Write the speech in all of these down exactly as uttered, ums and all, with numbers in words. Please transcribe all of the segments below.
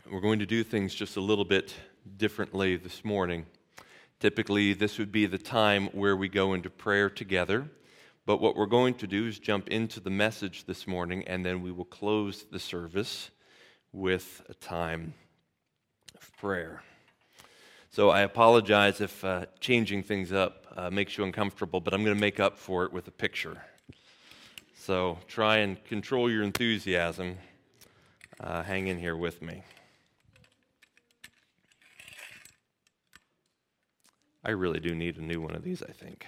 We're going to do things just a little bit differently this morning. Typically, this would be the time where we go into prayer together, but what we're going to do is jump into the message this morning, and then we will close the service with a time of prayer. So I apologize if uh, changing things up uh, makes you uncomfortable, but I'm going to make up for it with a picture. So try and control your enthusiasm. Uh, hang in here with me. I really do need a new one of these, I think.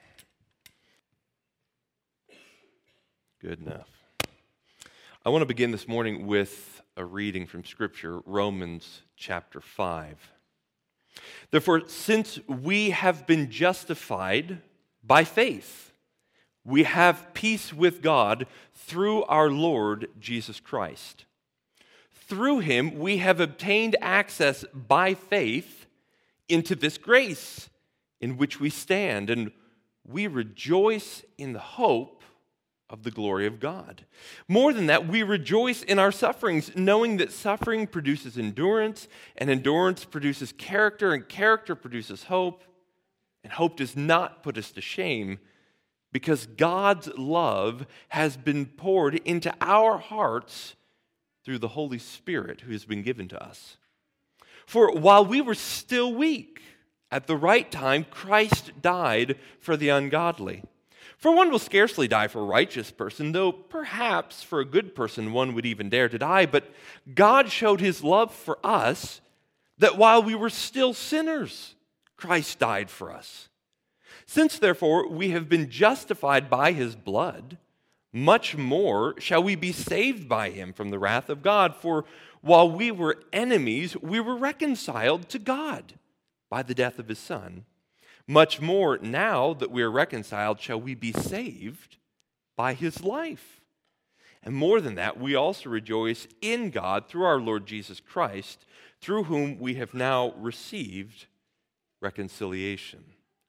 Good enough. I want to begin this morning with a reading from Scripture, Romans chapter five. Therefore, since we have been justified by faith, we have peace with God through our Lord Jesus Christ. Through him, we have obtained access by faith into this grace in which we stand, and we rejoice in the hope of the glory of God. More than that, we rejoice in our sufferings, knowing that suffering produces endurance, and endurance produces character, and character produces hope, and hope does not put us to shame, because God's love has been poured into our hearts through the Holy Spirit who has been given to us. For while we were still weak, at the right time, Christ died for the ungodly. For one will scarcely die for a righteous person, though perhaps for a good person one would even dare to die. But God showed his love for us, that while we were still sinners, Christ died for us. Since, therefore, we have been justified by his blood, much more shall we be saved by him from the wrath of God. For while we were enemies, we were reconciled to God by the death of his Son. Much more, now that we are reconciled, shall we be saved by his life. And more than that, we also rejoice in God through our Lord Jesus Christ, through whom we have now received reconciliation.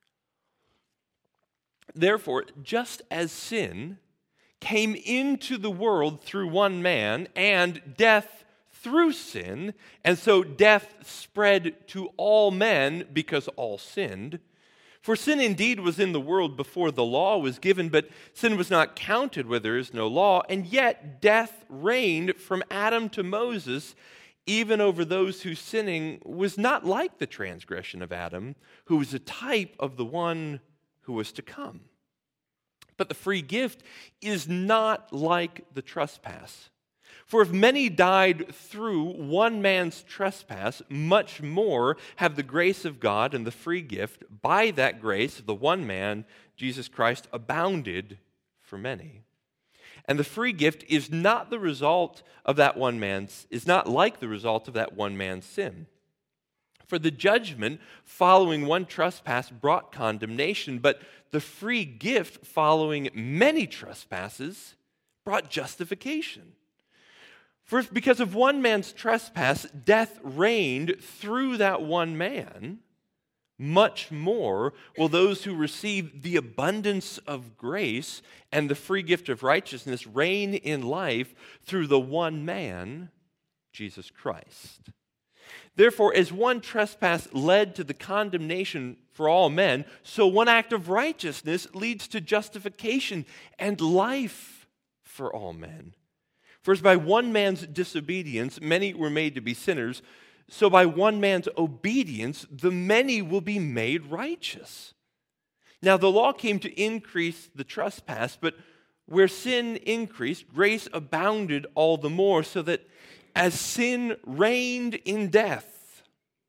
Therefore, just as sin came into the world through one man, and death through sin, and so death spread to all men because all sinned. For sin indeed was in the world before the law was given, but sin was not counted where there is no law, and yet death reigned from Adam to Moses, even over those whose sinning was not like the transgression of Adam, who was a type of the one who was to come. But the free gift is not like the trespass. For if many died through one man's trespass, much more have the grace of God and the free gift, by that grace of the one man, Jesus Christ, abounded for many. And the free gift is not the result of that one man's, is not like the result of that one man's sin. For the judgment following one trespass brought condemnation, but the free gift following many trespasses brought justification. For if because of one man's trespass death reigned through that one man, much more will those who receive the abundance of grace and the free gift of righteousness reign in life through the one man, Jesus Christ. Therefore, as one trespass led to the condemnation for all men, so one act of righteousness leads to justification and life for all men. For as by one man's disobedience many were made to be sinners, so by one man's obedience the many will be made righteous. Now the law came to increase the trespass, but where sin increased, grace abounded all the more, so that as sin reigned in death,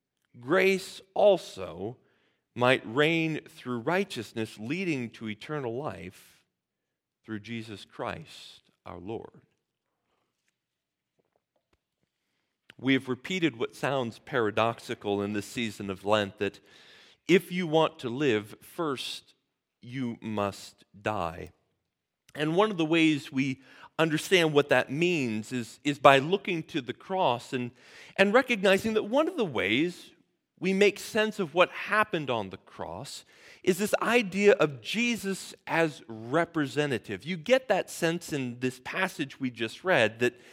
grace also might reign through righteousness, leading to eternal life through Jesus Christ our Lord. We have repeated what sounds paradoxical in this season of Lent, that if you want to live, first you must die. And one of the ways we understand what that means is, is by looking to the cross and, and recognizing that one of the ways we make sense of what happened on the cross is this idea of Jesus as representative. You get that sense in this passage we just read, that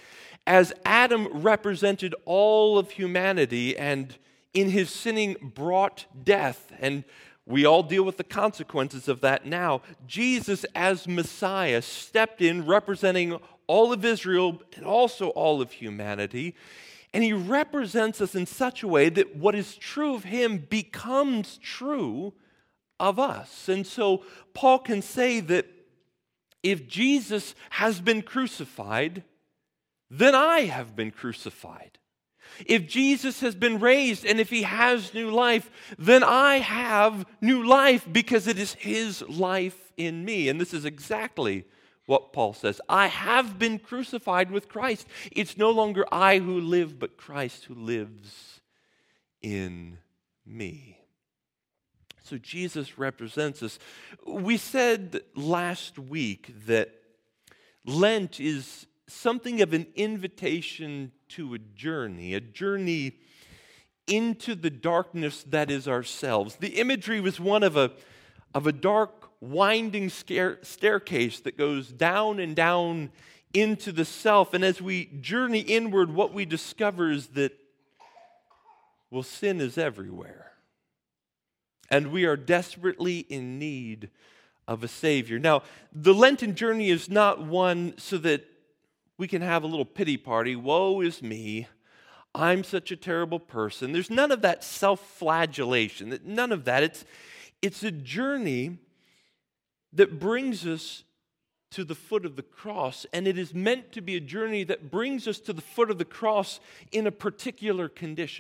as Adam represented all of humanity and in his sinning brought death, and we all deal with the consequences of that now, Jesus as Messiah stepped in representing all of Israel and also all of humanity, and he represents us in such a way that what is true of him becomes true of us. And so Paul can say that if Jesus has been crucified, then I have been crucified. If Jesus has been raised and if he has new life, then I have new life because it is his life in me. And this is exactly what Paul says. I have been crucified with Christ. It's no longer I who live, but Christ who lives in me. So Jesus represents us. We said last week that Lent is something of an invitation to a journey, a journey into the darkness that is ourselves. The imagery was one of a, of a dark, winding scare, staircase that goes down and down into the self. And as we journey inward, what we discover is that, well, sin is everywhere. And we are desperately in need of a Savior. Now, the Lenten journey is not one so that we can have a little pity party. Woe is me. I'm such a terrible person. There's none of that self-flagellation. None of that. It's, it's a journey that brings us to the foot of the cross. And it is meant to be a journey that brings us to the foot of the cross in a particular condition.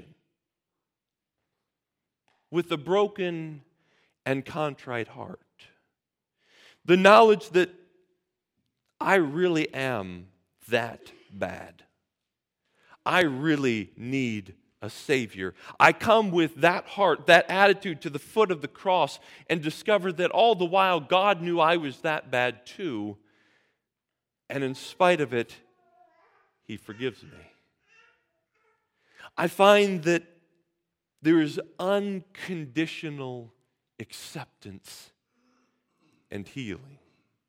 With a broken and contrite heart. The knowledge that I really am that bad. I really need a Savior. I come with that heart, that attitude to the foot of the cross and discover that all the while God knew I was that bad too. And in spite of it, He forgives me. I find that there is unconditional acceptance and healing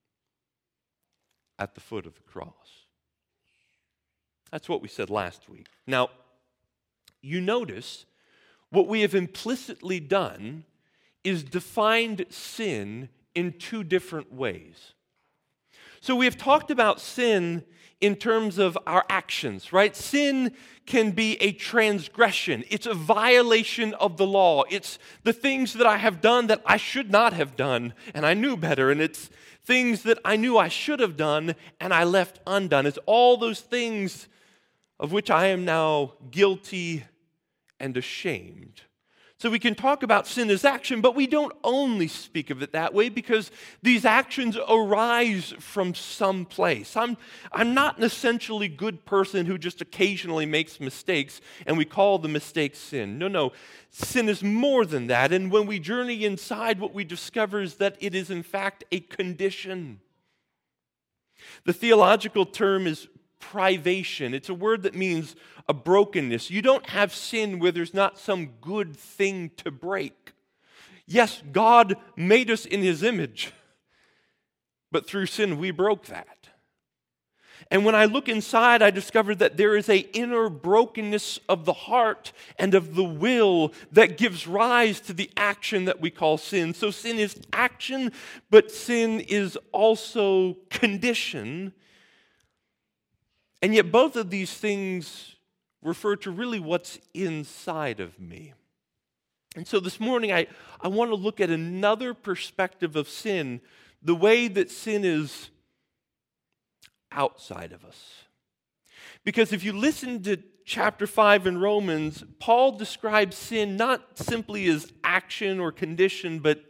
at the foot of the cross. That's what we said last week. Now, you notice what we have implicitly done is defined sin in two different ways. So we have talked about sin in terms of our actions, right? Sin can be a transgression. It's a violation of the law. It's the things that I have done that I should not have done, and I knew better. And it's things that I knew I should have done, and I left undone. It's all those things of which I am now guilty and ashamed. So we can talk about sin as action, but we don't only speak of it that way because these actions arise from some place. I'm, I'm not an essentially good person who just occasionally makes mistakes and we call the mistake sin. No, no. Sin is more than that. And when we journey inside, what we discover is that it is in fact a condition. The theological term is privation. It's a word that means a brokenness. You don't have sin where there's not some good thing to break. Yes, God made us in His image, but through sin we broke that. And when I look inside, I discover that there is an inner brokenness of the heart and of the will that gives rise to the action that we call sin. So sin is action, but sin is also condition. And yet both of these things refer to really what's inside of me. And so this morning I, I want to look at another perspective of sin, the way that sin is outside of us. Because if you listen to chapter five in Romans, Paul describes sin not simply as action or condition, but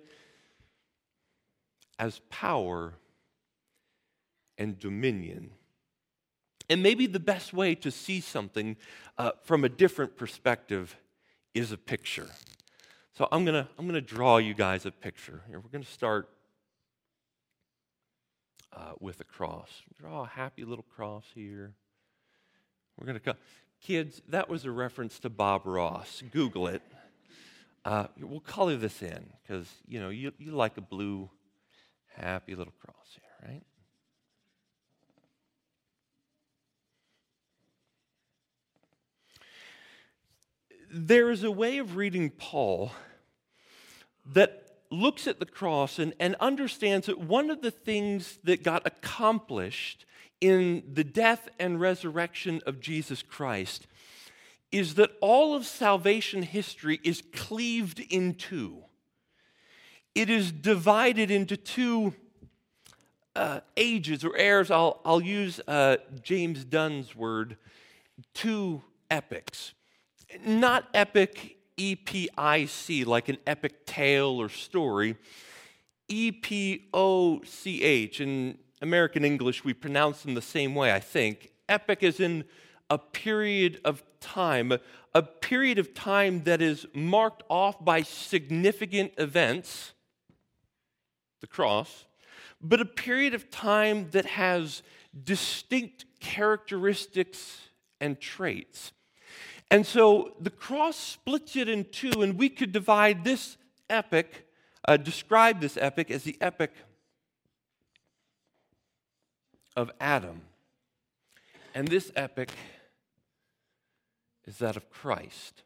as power and dominion. And maybe the best way to see something uh, from a different perspective is a picture. So I'm gonna I'm gonna draw you guys a picture. Here, we're gonna start uh, with a cross. Draw a happy little cross here. We're gonna come, kids. That was a reference to Bob Ross. Google it. Uh, we'll color this in because you know you you like a blue, happy little cross here, right? there is a way of reading Paul that looks at the cross and, and understands that one of the things that got accomplished in the death and resurrection of Jesus Christ is that all of salvation history is cleaved in two. It is divided into two uh, ages or eras. I'll, I'll use uh, James Dunn's word, two epics. Not epic, E P I C, like an epic tale or story. E P O C H. In American English, we pronounce them the same way, I think. Epic is in a period of time, a period of time that is marked off by significant events, the cross, but a period of time that has distinct characteristics and traits. And so the cross splits it in two, and we could divide this epic, uh, describe this epic as the epic of Adam. And this epic is that of Christ.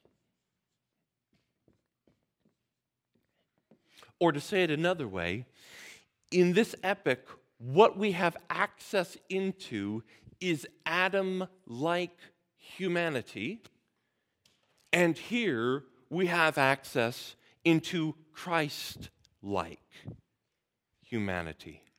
Or to say it another way, in this epic, what we have access into is Adam-like humanity, and here we have access into Christ-like humanity.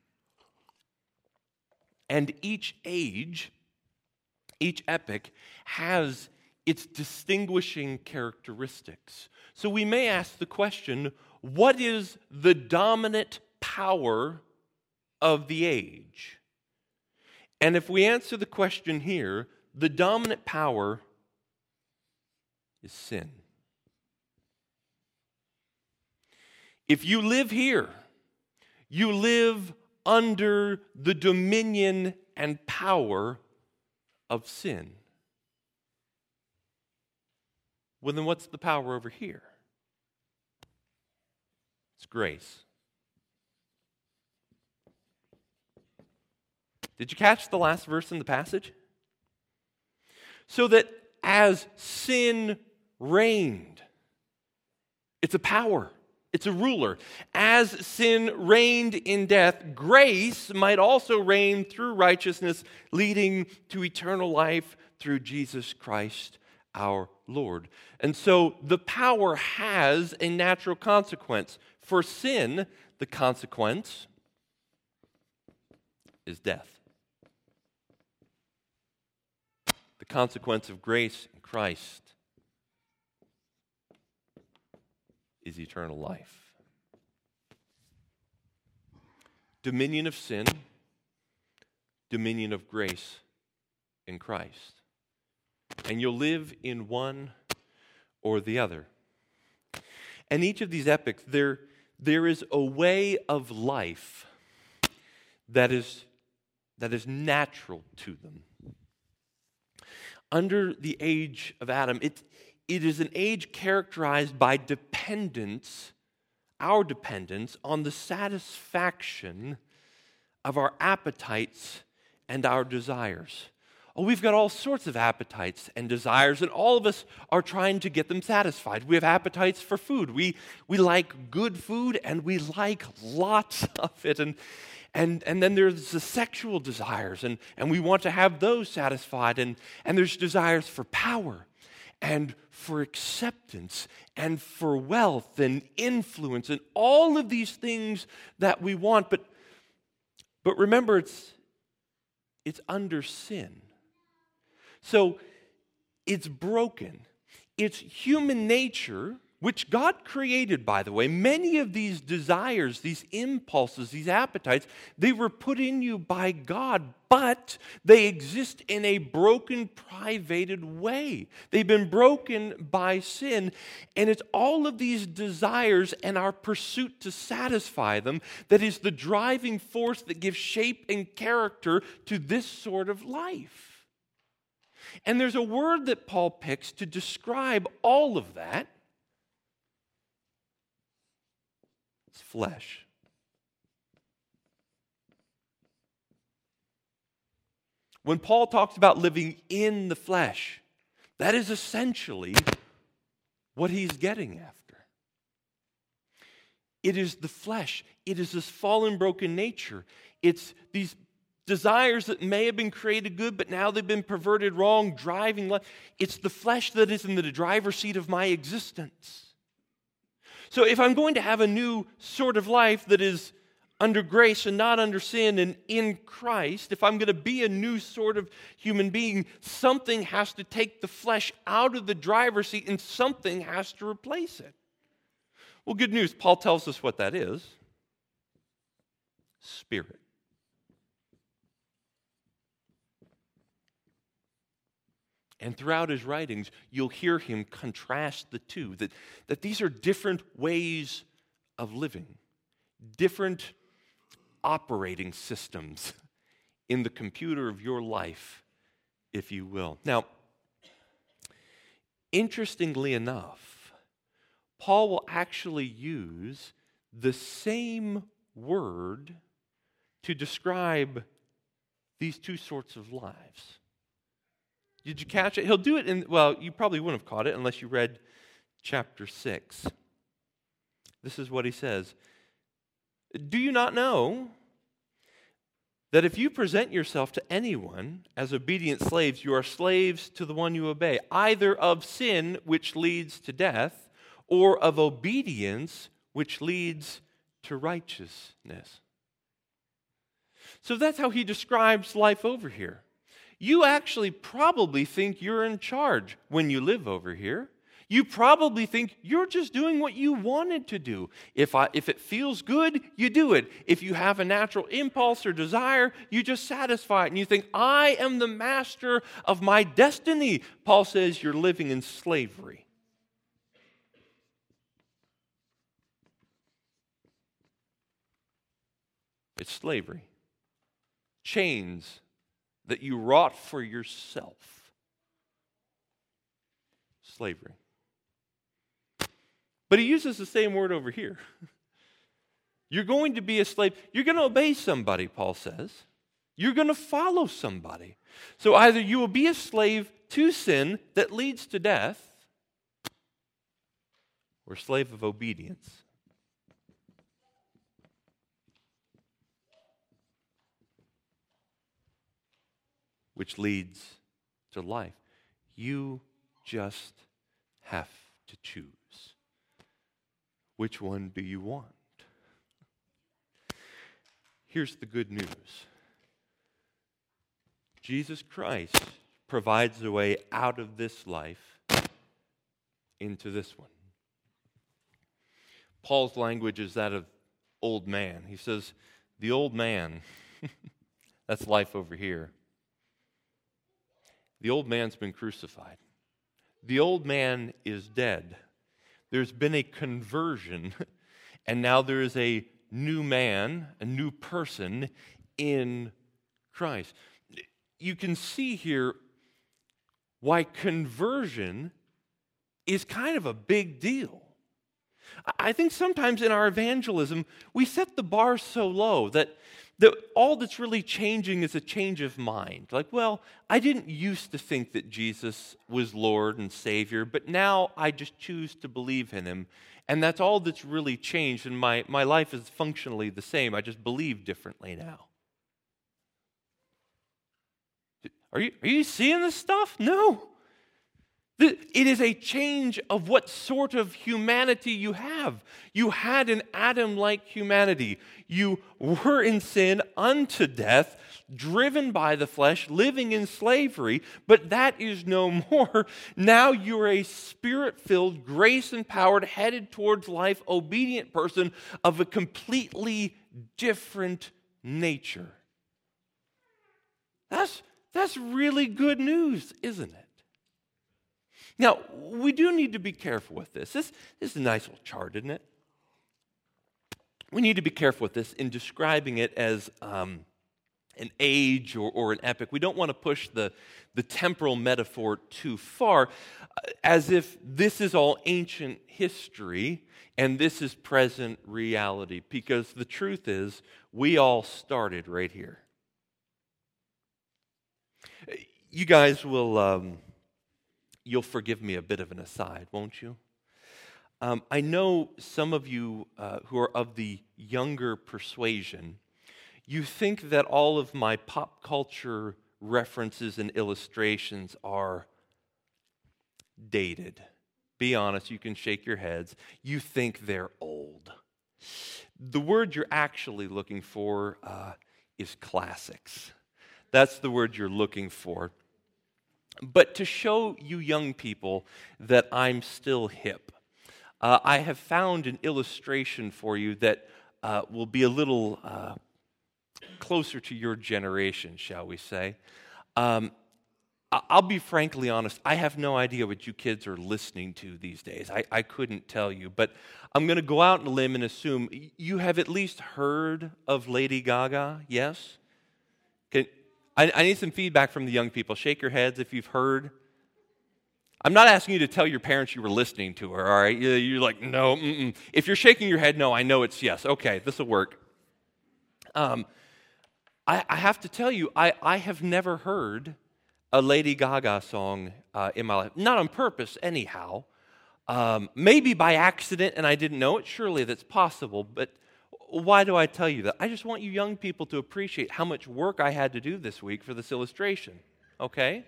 And each age, each epic, has its distinguishing characteristics. So we may ask the question, what is the dominant power of the age? And if we answer the question here, the dominant power is sin. If you live here, you live under the dominion and power of sin. Well, then what's the power over here? It's grace. Did you catch the last verse in the passage? So that as sin reigned, it's a power, it's a ruler. As sin reigned in death, grace might also reign through righteousness, leading to eternal life through Jesus Christ our Lord. And so the power has a natural consequence. For sin, the consequence is death. The consequence of grace in Christ is eternal life. Dominion of sin, dominion of grace in Christ. And you'll live in one or the other. And each of these epics, there, there is a way of life that is, that is natural to them. Under the age of Adam, it, it is an age characterized by dependence, our dependence, on the satisfaction of our appetites and our desires. Oh, we've got all sorts of appetites and desires, and all of us are trying to get them satisfied. We have appetites for food. We, we like good food, and we like lots of it. And, and, and then there's the sexual desires, and, and we want to have those satisfied. And, and there's desires for power and for acceptance and for wealth and influence and all of these things that we want. But, but remember, it's, it's under sin. So it's broken. It's human nature, which God created, by the way. Many of these desires, these impulses, these appetites, they were put in you by God, but they exist in a broken, privated way. They've been broken by sin, and it's all of these desires and our pursuit to satisfy them that is the driving force that gives shape and character to this sort of life. And there's a word that Paul picks to describe all of that. It's flesh. When Paul talks about living in the flesh, that is essentially what he's getting after. It is the flesh. It is this fallen, broken nature. It's these desires that may have been created good, but now they've been perverted wrong, driving life. It's the flesh that is in the driver's seat of my existence. So if I'm going to have a new sort of life that is under grace and not under sin and in Christ, if I'm going to be a new sort of human being, something has to take the flesh out of the driver's seat and something has to replace it. Well, good news, Paul tells us what that is. Spirit. And throughout his writings, you'll hear him contrast the two, that, that these are different ways of living, different operating systems in the computer of your life, if you will. Now, interestingly enough, Paul will actually use the same word to describe these two sorts of lives. Did you catch it? He'll do it in, well, you probably wouldn't have caught it unless you read chapter six. This is what he says. Do you not know that if you present yourself to anyone as obedient slaves, you are slaves to the one you obey, either of sin, which leads to death, or of obedience, which leads to righteousness? So that's how he describes life over here. You actually probably think you're in charge when you live over here. You probably think you're just doing what you wanted to do. If I, if it feels good, you do it. If you have a natural impulse or desire, you just satisfy it. And you think, I am the master of my destiny. Paul says you're living in slavery. It's slavery. Chains that you wrought for yourself. Slavery. But he uses the same word over here. You're going to be a slave. You're going to obey somebody, Paul says. You're going to follow somebody. So either you will be a slave to sin that leads to death, or a slave of obedience, which leads to life. You just have to choose. Which one do you want? Here's the good news. Jesus Christ provides a way out of this life into this one. Paul's language is that of old man. He says, the old man, that's life over here. The old man's been crucified. The old man is dead. There's been a conversion, and now there is a new man, a new person in Christ. You can see here why conversion is kind of a big deal. I think sometimes in our evangelism, we set the bar so low that that all that's really changing is a change of mind. Like, well, I didn't used to think that Jesus was Lord and Savior, but now I just choose to believe in him. And that's all that's really changed, and my, my life is functionally the same. I just believe differently now. Are you, are you seeing this stuff? No. It is a change of what sort of humanity you have. You had an Adam-like humanity. You were in sin unto death, driven by the flesh, living in slavery, but that is no more. Now you're a spirit-filled, grace-empowered, headed towards life, obedient person of a completely different nature. That's, that's really good news, isn't it? Now, we do need to be careful with this. This, this is a nice little chart, isn't it? We need to be careful with this in describing it as um, an age or, or an epoch. We don't want to push the, the temporal metaphor too far, uh, as if this is all ancient history and this is present reality, because the truth is we all started right here. You guys will... Um, You'll forgive me a bit of an aside, won't you? Um, I know some of you uh, who are of the younger persuasion, you think that all of my pop culture references and illustrations are dated. Be honest, you can shake your heads. You think they're old. The word you're actually looking for uh, is classics. That's the word you're looking for. But to show you young people that I'm still hip, uh, I have found an illustration for you that uh, will be a little uh, closer to your generation, shall we say. Um, I'll be frankly honest, I have no idea what you kids are listening to these days. I, I couldn't tell you, but I'm going to go out on a limb and assume you have at least heard of Lady Gaga, yes? Can, I, I need some feedback from the young people. Shake your heads if you've heard. I'm not asking you to tell your parents you were listening to her, all right? You're like, no, mm-mm. If you're shaking your head, no, I know it's yes. Okay, this will work. Um, I, I have to tell you, I, I have never heard a Lady Gaga song uh, in my life. Not on purpose, anyhow. Um, maybe by accident and I didn't know it. Surely that's possible. But why do I tell you that? I just want you young people to appreciate how much work I had to do this week for this illustration. Okay?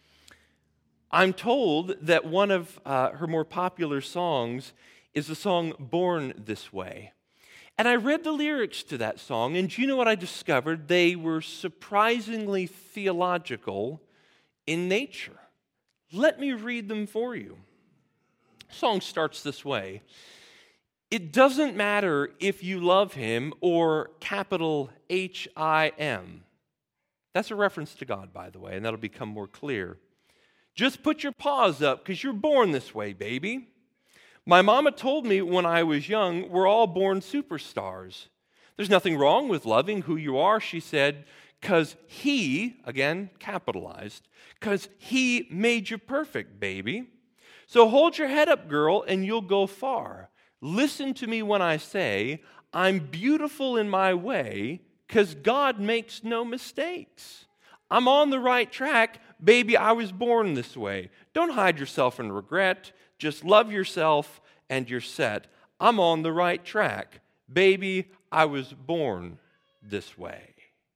I'm told that one of uh, her more popular songs is the song Born This Way. And I read the lyrics to that song, and do you know what I discovered? They were surprisingly theological in nature. Let me read them for you. The song starts this way. It doesn't matter if you love him or capital H I M. That's a reference to God, by the way, and that'll become more clear. Just put your paws up because you're born this way, baby. My mama told me when I was young, we're all born superstars. There's nothing wrong with loving who you are, she said, because he, again, capitalized, because he made you perfect, baby. So hold your head up, girl, and you'll go far. Listen to me when I say, I'm beautiful in my way, because God makes no mistakes. I'm on the right track. Baby, I was born this way. Don't hide yourself in regret. Just love yourself and you're set. I'm on the right track. Baby, I was born this way.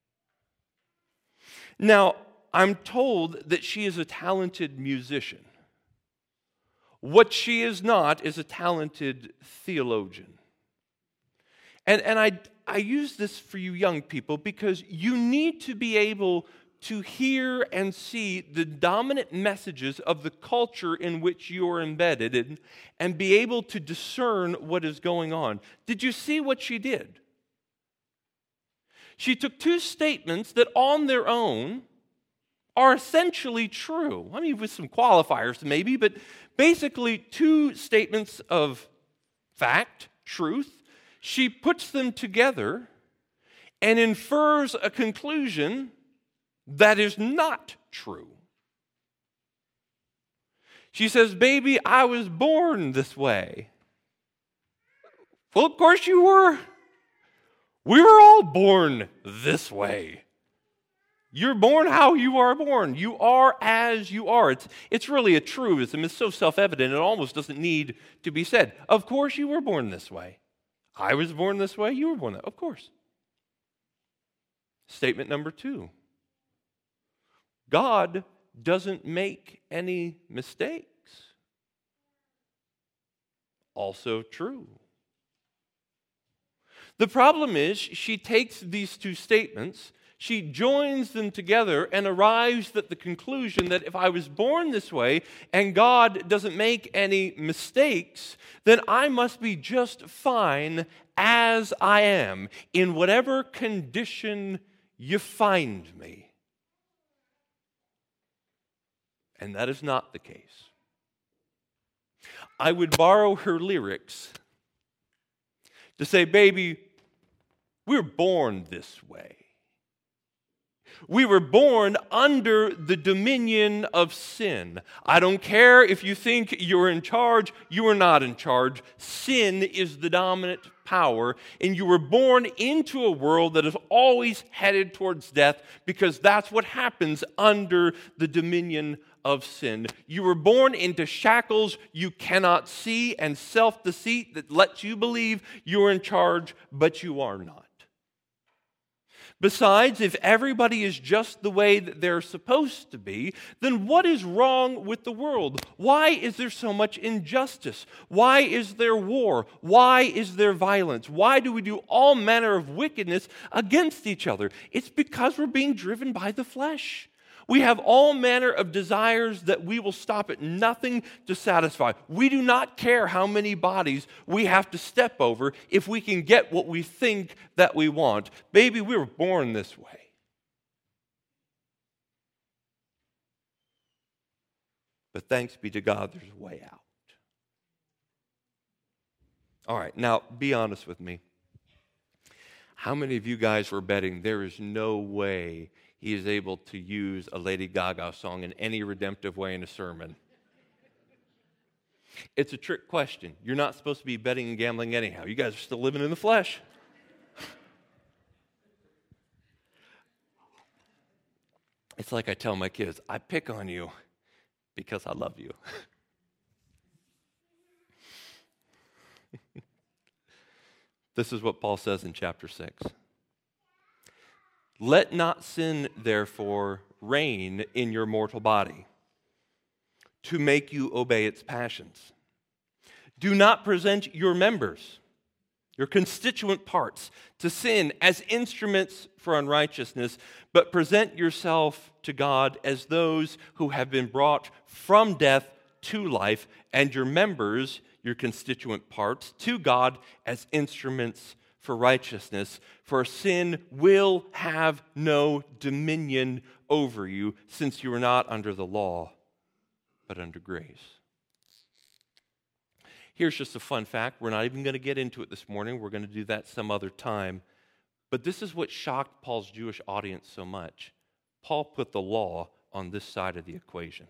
Now, I'm told that she is a talented musician. What she is not is a talented theologian. And, and I, I use this for you young people because you need to be able to hear and see the dominant messages of the culture in which you are embedded in, and be able to discern what is going on. Did you see what she did? She took two statements that on their own are essentially true. I mean, with some qualifiers maybe, but basically two statements of fact, truth. She puts them together and infers a conclusion that is not true. She says, baby, I was born this way. Well, of course you were. We were all born this way. You're born how you are born. You are as you are. It's, it's really a truism. It's so self-evident it almost doesn't need to be said. Of course you were born this way. I was born this way. You were born that way. Of course. Statement number two. God doesn't make any mistakes. Also true. The problem is, she takes these two statements, she joins them together and arrives at the conclusion that if I was born this way and God doesn't make any mistakes, then I must be just fine as I am, in whatever condition you find me. And that is not the case. I would borrow her lyrics to say, baby, we're born this way. We were born under the dominion of sin. I don't care if you think you're in charge, you are not in charge. Sin is the dominant power, and you were born into a world that is always headed towards death because that's what happens under the dominion of sin. You were born into shackles you cannot see and self-deceit that lets you believe you're in charge, but you are not. Besides, if everybody is just the way that they're supposed to be, then what is wrong with the world? Why is there so much injustice? Why is there war? Why is there violence? Why do we do all manner of wickedness against each other? It's because we're being driven by the flesh. We have all manner of desires that we will stop at nothing to satisfy. We do not care how many bodies we have to step over if we can get what we think that we want. Baby, we were born this way. But thanks be to God, there's a way out. All right, now be honest with me. How many of you guys were betting there is no way he is able to use a Lady Gaga song in any redemptive way in a sermon? It's a trick question. You're not supposed to be betting and gambling anyhow. You guys are still living in the flesh. It's like I tell my kids, I pick on you because I love you. This is what Paul says in chapter six. Let not sin, therefore, reign in your mortal body, to make you obey its passions. Do not present your members, your constituent parts, to sin as instruments for unrighteousness, but present yourself to God as those who have been brought from death to life, and your members, your constituent parts, to God as instruments for righteousness. For sin will have no dominion over you, since you are not under the law, but under grace. Here's just a fun fact. We're not even going to get into it this morning. We're going to do that some other time. But this is what shocked Paul's Jewish audience so much. Paul put the law on this side of the equation.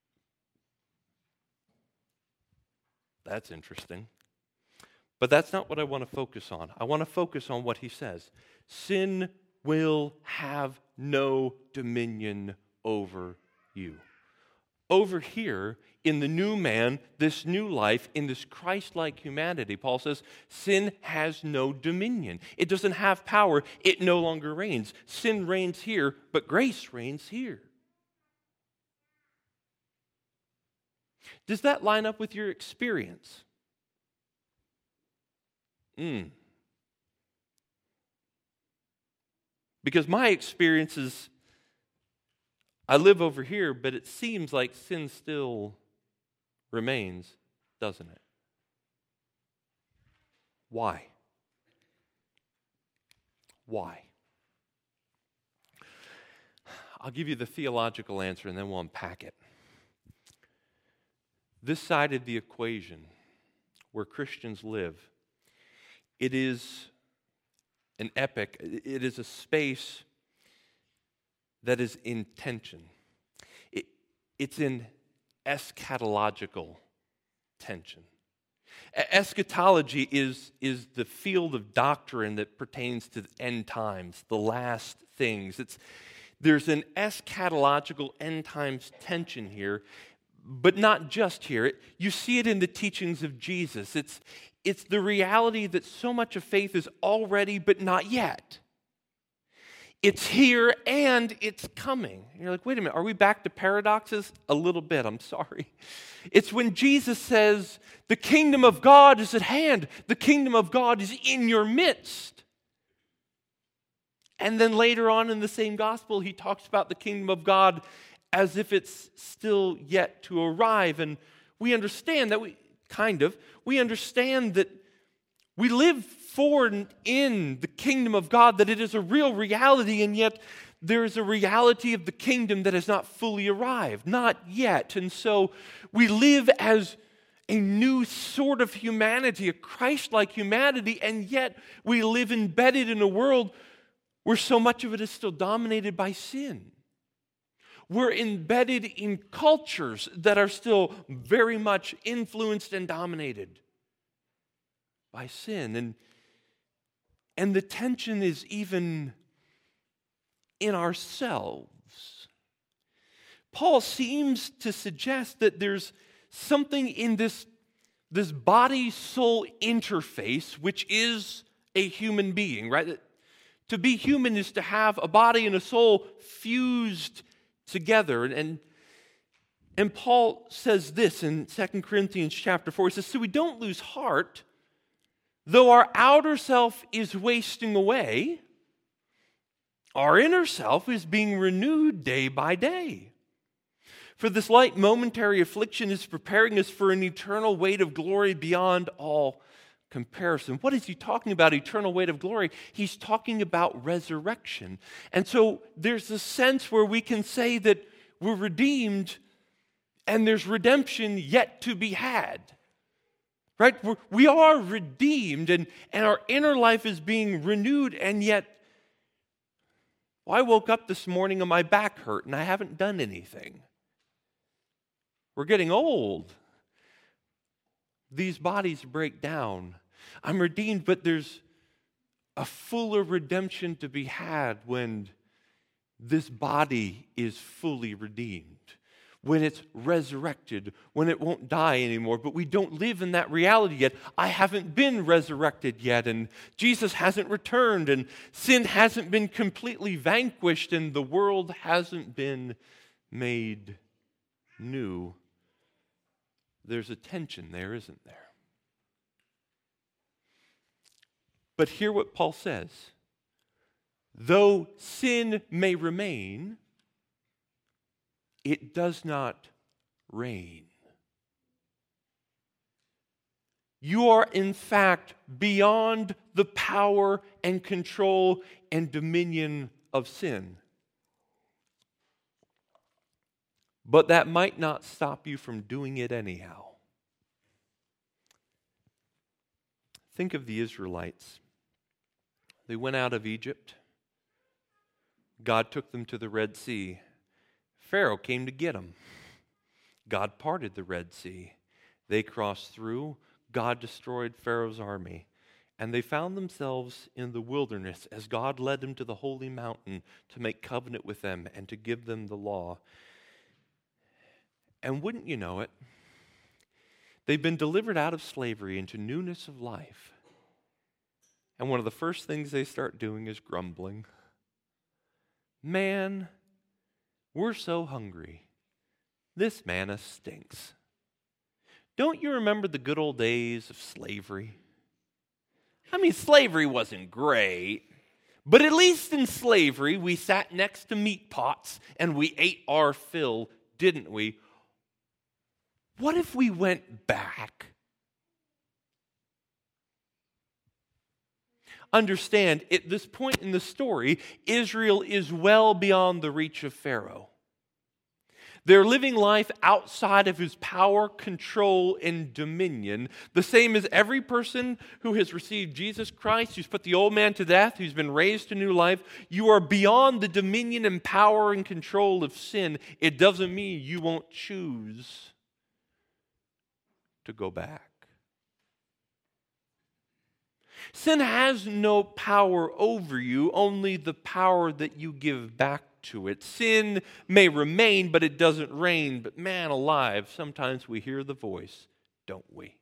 That's interesting. But that's not what I want to focus on. I want to focus on what he says. Sin will have no dominion over you. Over here, in the new man, this new life, in this Christ-like humanity, Paul says, sin has no dominion. It doesn't have power. It no longer reigns. Sin reigns here, but grace reigns here. Does that line up with your experience? Mm. Because my experience is, I live over here, but it seems like sin still remains, doesn't it? Why? Why? I'll give you the theological answer and then we'll unpack it. This side of the equation, where Christians live, it is an epic, it is a space that is in tension. It, it's in eschatological tension. Eschatology is, is the field of doctrine that pertains to the end times, the last things. It's, there's an eschatological end times tension here, but not just here. It, you see it in the teachings of Jesus. It's, it's the reality that so much of faith is already but not yet. It's here and it's coming. You're like, wait a minute, are we back to paradoxes? A little bit, I'm sorry. It's when Jesus says, the kingdom of God is at hand. The kingdom of God is in your midst. And then later on in the same gospel, he talks about the kingdom of God as if it's still yet to arrive. And we understand that we, kind of, we understand that we live for and in the kingdom of God, that it is a real reality, and yet there is a reality of the kingdom that has not fully arrived, not yet. And so we live as a new sort of humanity, a Christ-like humanity, and yet we live embedded in a world where so much of it is still dominated by sin. We're embedded in cultures that are still very much influenced and dominated by sin. And, and the tension is even in ourselves. Paul seems to suggest that there's something in this, this body-soul interface, which is a human being, right? That to be human is to have a body and a soul fused together. And, and Paul says this in Second Corinthians chapter four. He says, so we don't lose heart, though our outer self is wasting away, our inner self is being renewed day by day. For this light momentary affliction is preparing us for an eternal weight of glory beyond all comparison. What is he talking about, eternal weight of glory? He's talking about resurrection. And so there's a sense where we can say that we're redeemed and there's redemption yet to be had. Right? We're, we are redeemed and, and our inner life is being renewed, and yet well, I woke up this morning and my back hurt and I haven't done anything. We're getting old. These bodies break down. I'm redeemed, but there's a fuller redemption to be had when this body is fully redeemed, when it's resurrected, when it won't die anymore. But we don't live in that reality yet. I haven't been resurrected yet, and Jesus hasn't returned, and sin hasn't been completely vanquished, and the world hasn't been made new. There's a tension there, isn't there? But hear what Paul says. Though sin may remain, it does not reign. You are, in fact, beyond the power and control and dominion of sin. But that might not stop you from doing it anyhow. Think of the Israelites. They went out of Egypt. God took them to the Red Sea. Pharaoh came to get them. God parted the Red Sea. They crossed through. God destroyed Pharaoh's army. And they found themselves in the wilderness as God led them to the holy mountain to make covenant with them and to give them the law. And wouldn't you know it, they've been delivered out of slavery into newness of life. And one of the first things they start doing is grumbling. Man, we're so hungry. This manna stinks. Don't you remember the good old days of slavery? I mean, slavery wasn't great, but at least in slavery, we sat next to meat pots and we ate our fill, didn't we? What if we went back? Understand, at this point in the story, Israel is well beyond the reach of Pharaoh. They're living life outside of his power, control, and dominion, the same as every person who has received Jesus Christ, who's put the old man to death, who's been raised to new life. You are beyond the dominion and power and control of sin. It doesn't mean you won't choose to go back. Sin has no power over you, only the power that you give back to it. Sin may remain, but it doesn't reign. But man alive, sometimes we hear the voice, don't we?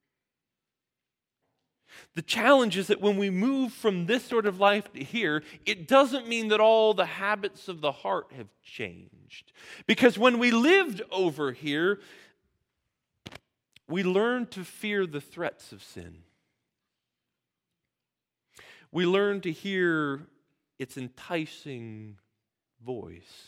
The challenge is that when we move from this sort of life to here, it doesn't mean that all the habits of the heart have changed. Because when we lived over here, we learned to fear the threats of sin. We learn to hear its enticing voice.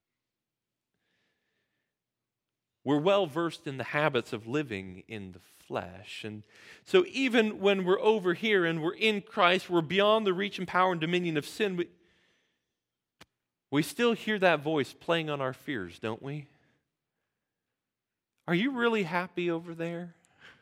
We're well versed in the habits of living in the flesh. And so even when we're over here and we're in Christ, we're beyond the reach and power and dominion of sin, we, we still hear that voice playing on our fears, don't we? Are you really happy over there?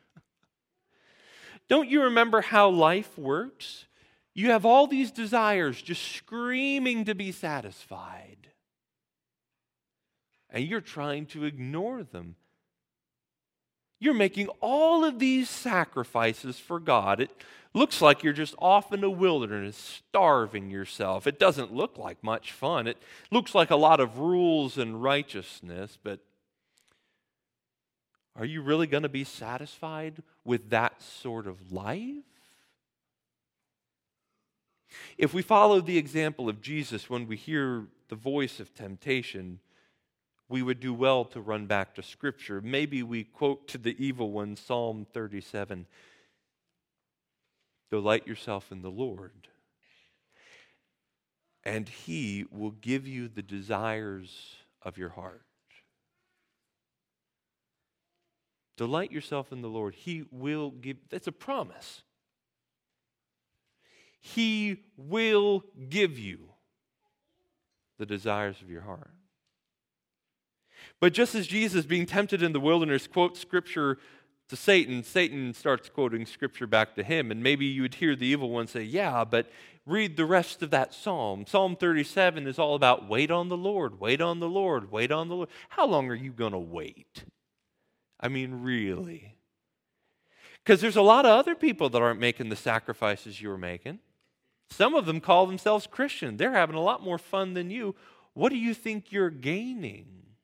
Don't you remember how life works? You have all these desires just screaming to be satisfied. And you're trying to ignore them. You're making all of these sacrifices for God. It looks like you're just off in the wilderness, starving yourself. It doesn't look like much fun. It looks like a lot of rules and righteousness, but are you really going to be satisfied with that sort of life? If we follow the example of Jesus when we hear the voice of temptation, we would do well to run back to Scripture. Maybe we quote to the evil one Psalm thirty-seven, "Delight yourself in the Lord, and He will give you the desires of your heart." Delight yourself in the Lord. He will give, that's a promise. He will give you the desires of your heart. But just as Jesus, being tempted in the wilderness, quotes Scripture to Satan, Satan starts quoting Scripture back to him. And maybe you would hear the evil one say, yeah, but read the rest of that psalm. Psalm thirty-seven is all about wait on the Lord, wait on the Lord, wait on the Lord. How long are you going to wait? I mean, really? Because there's a lot of other people that aren't making the sacrifices you're making. Some of them call themselves Christian. They're having a lot more fun than you. What do you think you're gaining?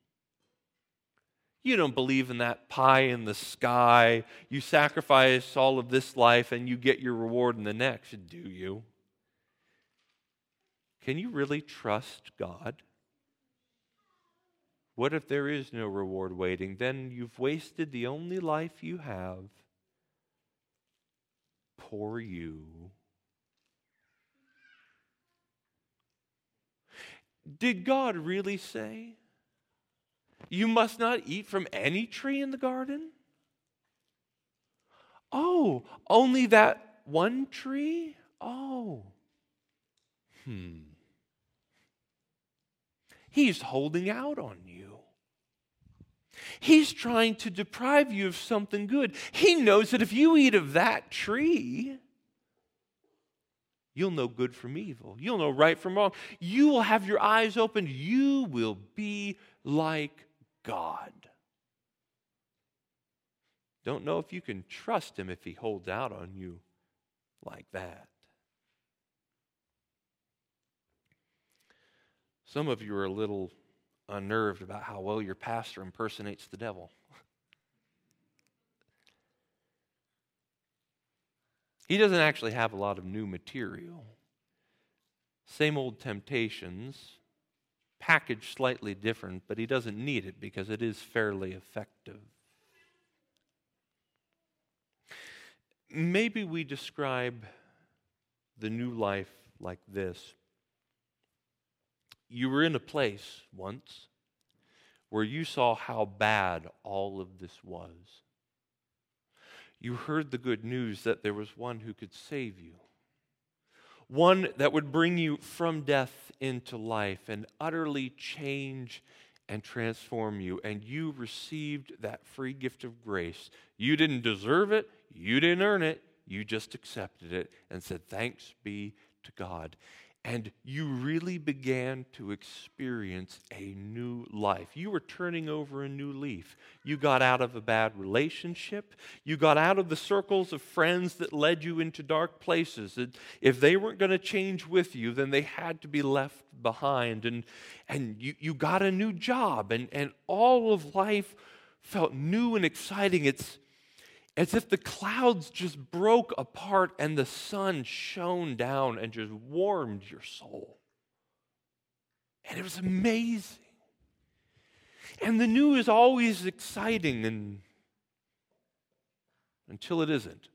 You don't believe in that pie in the sky. You sacrifice all of this life and you get your reward in the next, do you? Can you really trust God? What if there is no reward waiting? Then you've wasted the only life you have. Poor you. Did God really say, you must not eat from any tree in the garden? Oh, only that one tree? Oh. Hmm. He's holding out on you. He's trying to deprive you of something good. He knows that if you eat of that tree, you'll know good from evil. You'll know right from wrong. You will have your eyes opened. You will be like God. Don't know if you can trust Him if He holds out on you like that. Some of you are a little unnerved about how well your pastor impersonates the devil. He doesn't actually have a lot of new material. Same old temptations, packaged slightly different, but he doesn't need it because it is fairly effective. Maybe we describe the new life like this. You were in a place once where you saw how bad all of this was. You heard the good news that there was one who could save you. One that would bring you from death into life and utterly change and transform you. And you received that free gift of grace. You didn't deserve it. You didn't earn it. You just accepted it and said, thanks be to God. And you really began to experience a new life. You were turning over a new leaf. You got out of a bad relationship. You got out of the circles of friends that led you into dark places. If they weren't going to change with you, then they had to be left behind. And, and you, you got a new job, and, and all of life felt new and exciting. It's as if the clouds just broke apart and the sun shone down and just warmed your soul. And it was amazing. And the new is always exciting and until it isn't.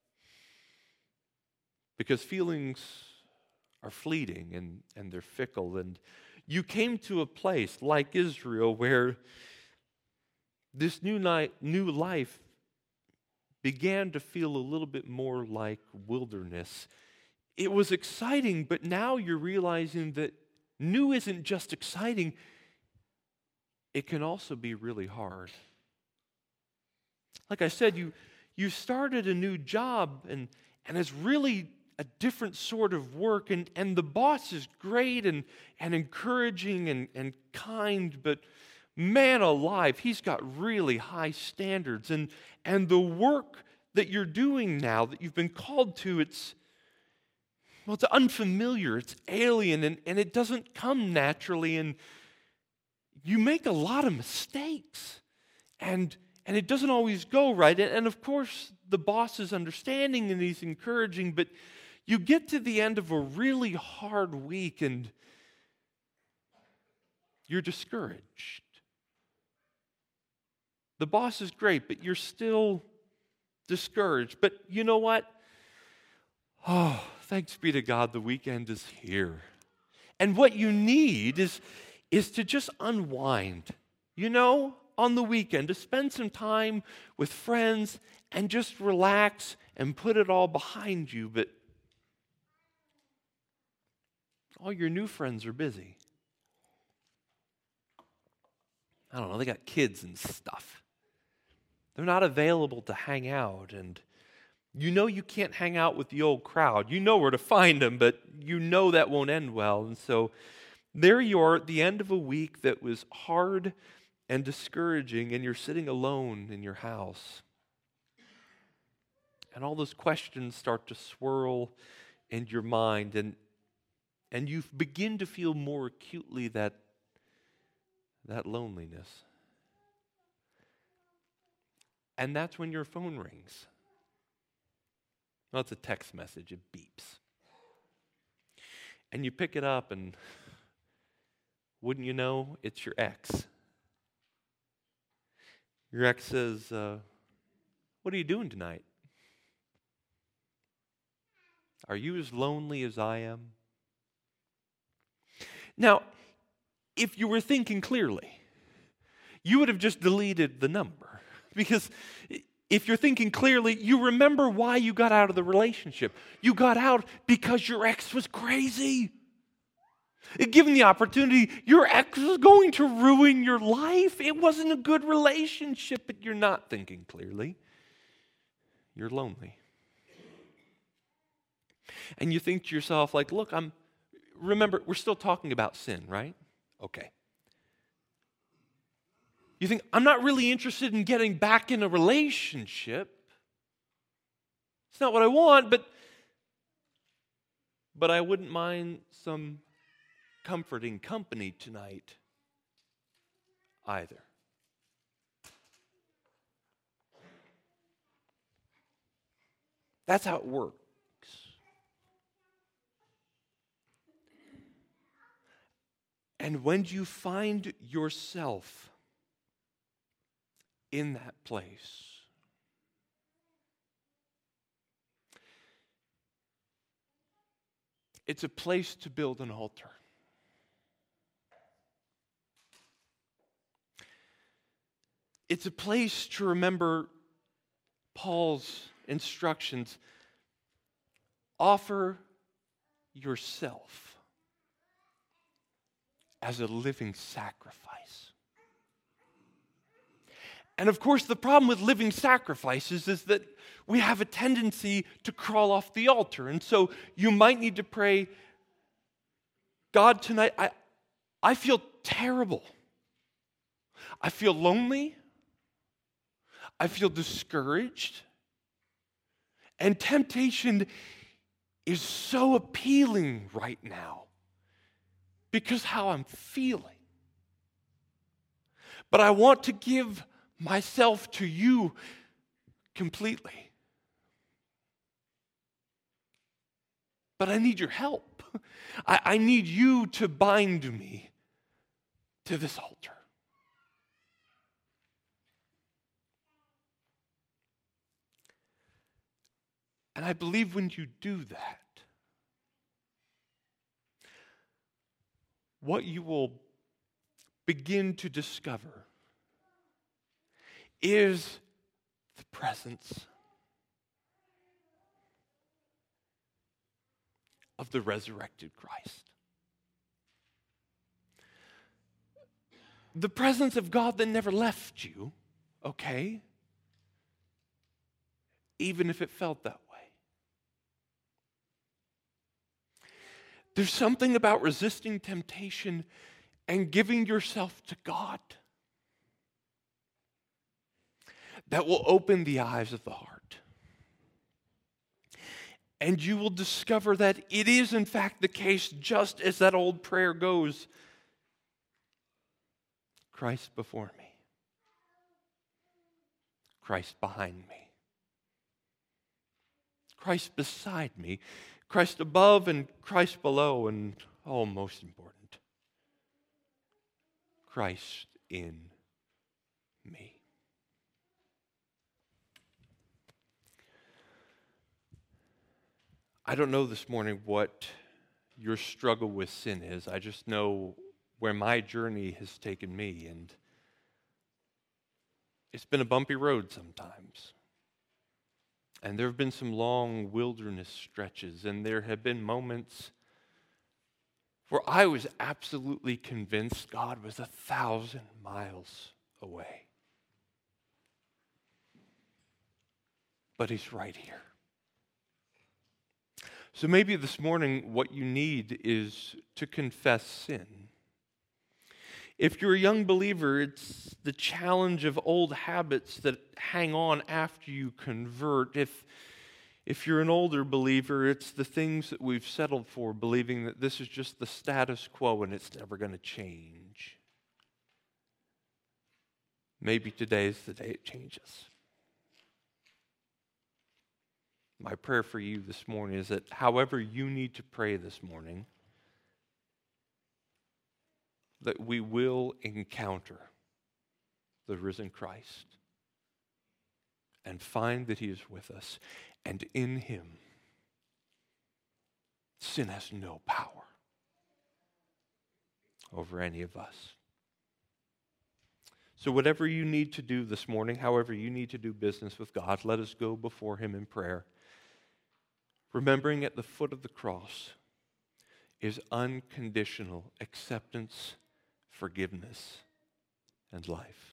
Because feelings are fleeting and, and they're fickle. And you came to a place like Israel where this new night, new life began to feel a little bit more like wilderness. It was exciting, but now you're realizing that new isn't just exciting, it can also be really hard. Like I said, you you started a new job, and, and it's really a different sort of work, and, and the boss is great and, and encouraging and, and kind, but man alive, he's got really high standards. And, and the work that you're doing now, that you've been called to, it's, well, it's unfamiliar, it's alien, and, and it doesn't come naturally, and you make a lot of mistakes, and, and it doesn't always go right. And, and of course, the boss is understanding and he's encouraging, but you get to the end of a really hard week and you're discouraged. The boss is great, but you're still discouraged. But you know what? Oh, thanks be to God, the weekend is here. And what you need is, is to just unwind, you know, on the weekend, to spend some time with friends and just relax and put it all behind you. But all your new friends are busy. I don't know, they got kids and stuff. They're not available to hang out, and you know you can't hang out with the old crowd. You know where to find them, but you know that won't end well. And so there you are at the end of a week that was hard and discouraging, and you're sitting alone in your house. And all those questions start to swirl in your mind, and, and you begin to feel more acutely that, that loneliness. And that's when your phone rings. Well, it's a text message, it beeps. And you pick it up, and wouldn't you know, it's your ex. Your ex says, uh, what are you doing tonight? Are you as lonely as I am? Now, if you were thinking clearly, you would have just deleted the number. Because if you're thinking clearly, you remember why you got out of the relationship. You got out because your ex was crazy. Given the opportunity, your ex was going to ruin your life. It wasn't a good relationship, but you're not thinking clearly. You're lonely. And you think to yourself, like, look, I'm, remember, we're still talking about sin, right? Okay. You think, I'm not really interested in getting back in a relationship. It's not what I want, but, but I wouldn't mind some comforting company tonight either. That's how it works. And when you find yourself in that place, it's a place to build an altar. It's a place to remember Paul's instructions. Offer yourself as a living sacrifice. And of course, the problem with living sacrifices is that we have a tendency to crawl off the altar. And so you might need to pray, God, tonight, I, I feel terrible. I feel lonely. I feel discouraged. And temptation is so appealing right now because how I'm feeling. But I want to give myself to you completely. But I need your help. I, I need you to bind me to this altar. And I believe when you do that, what you will begin to discover is the presence of the resurrected Christ. The presence of God that never left you, okay? Even if it felt that way. There's something about resisting temptation and giving yourself to God that will open the eyes of the heart. And you will discover that it is, in fact, the case, just as that old prayer goes: Christ before me, Christ behind me, Christ beside me, Christ above and Christ below, and, oh, most important, Christ in me. I don't know this morning what your struggle with sin is. I just know where my journey has taken me, and it's been a bumpy road sometimes. And there have been some long wilderness stretches, and there have been moments where I was absolutely convinced God was a thousand miles away. But He's right here. So maybe this morning what you need is to confess sin. If you're a young believer, it's the challenge of old habits that hang on after you convert. If, if you're an older believer, it's the things that we've settled for, believing that this is just the status quo and it's never going to change. Maybe today's the day it changes. My prayer for you this morning is that however you need to pray this morning, that we will encounter the risen Christ and find that He is with us, and in Him, sin has no power over any of us. So whatever you need to do this morning, however you need to do business with God, let us go before Him in prayer, remembering at the foot of the cross is unconditional acceptance, forgiveness, and life.